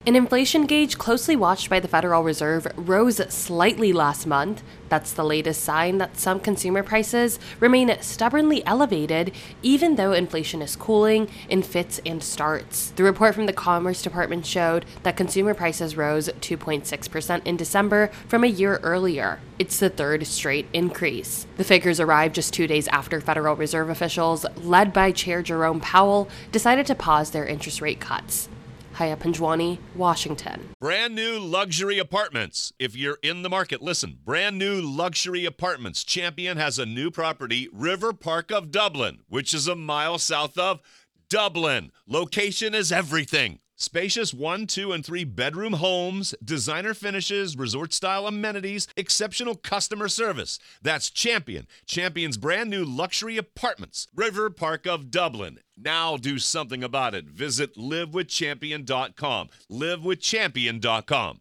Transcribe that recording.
An inflation gauge closely watched by the Federal Reserve rose slightly last month. That's the latest sign that some consumer prices remain stubbornly elevated, even though inflation is cooling in fits and starts. The report from the Commerce Department showed that consumer prices rose 2.6% in December from a year earlier. It's the third straight increase. The figures arrived just 2 days after Federal Reserve officials, led by Chair Jerome Powell, decided to pause their interest rate cuts. Haya Panjwani, Washington. Brand new luxury apartments. If you're in the market, listen. Brand new luxury apartments. Champion has a new property, River Park of Dublin, which is a mile south of Dublin. Location is everything. Spacious 1, 2, and 3 bedroom homes, designer finishes, resort-style amenities, exceptional customer service. That's Champion. Champion's brand new luxury apartments, River Park of Dublin. Now do something about it. Visit livewithchampion.com. livewithchampion.com.